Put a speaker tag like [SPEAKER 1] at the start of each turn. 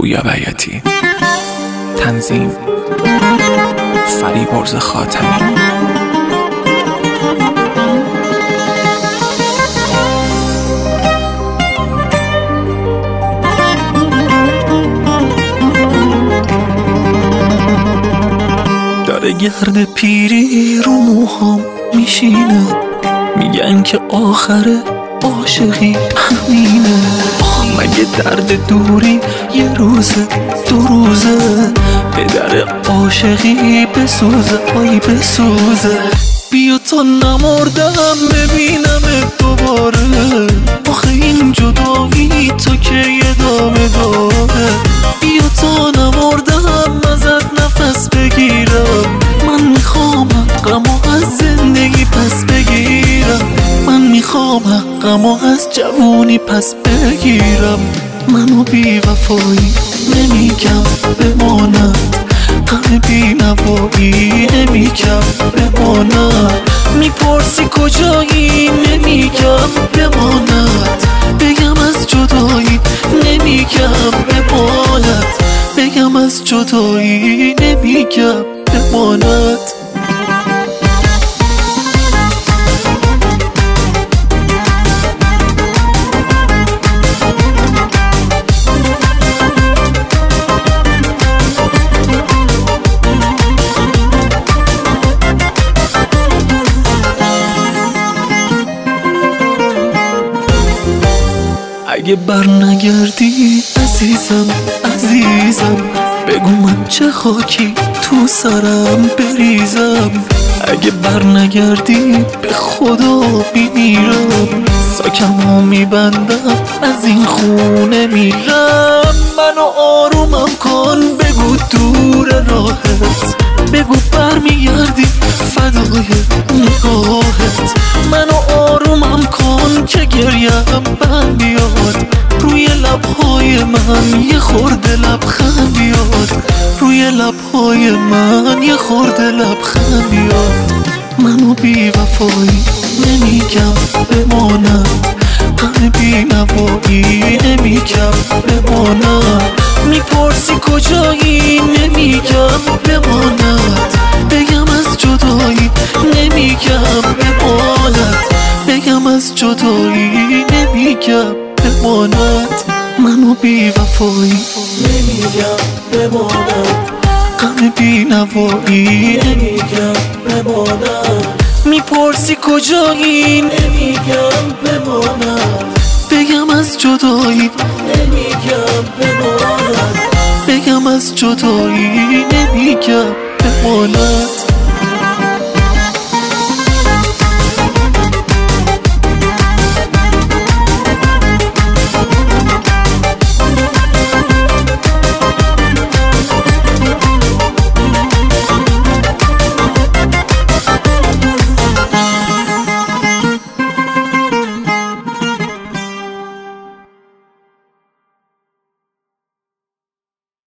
[SPEAKER 1] پویا بیاتی. تنظیم فریبرز خاتمی.
[SPEAKER 2] داره گرد پیری رو موهام میشینه، میگن که آخر عاشقی همینه. مگه درد دوری یه روزه دو روزه، به در عاشقی بسوزه آی بسوزه. بیا تا نمردم ببینم دوباره، آخه این جدایی تا که ادامه داره. بیا تا نمردم ازت نفس بگیرم، من میخوام حقمو از زندگی پس بگیرم. من میخوام حقمو از جوونی پس بگیرم. منو بی وفایی نمیگم بمانم، غم بی نوایی نمیگم بمانم. میپرسی کجایی نمیگم بماند، بگم از جدایی نمیگم بماند، بگم از جدایی نمیگم بماند. اگه بر نگردی عزیزم عزیزم، بگو من چه خاکی تو سرم بریزم. اگه بر نگردی به خدا میمیرم، ساکمو میبندم از این خونه میرم. منو آرومم کن بگو دور راهت، بگو برمیگردی فدای نگاهت. منو آرومم کن که گریم بند بیاد، روی لبهای من یه خورده لبخند بیاد، روی لبهای من یه خورده لبخند بیاد. منو بی وفایی نمیگم بمانم، غم بی نوایی نمیگم بمانم. میپرسی کجایی نمیگم بماند، بگم از جدایی نمیگم بماند، بگم از جدایی نمیگم بماند. منو بی وفایی نمیگم بماند، غم بی نوایی نمیگم بماند. میپرسی کجایی نمیگم بماند، بگم از جدایی نمیگم بماند، بگم از جدایی نمیگم بماند.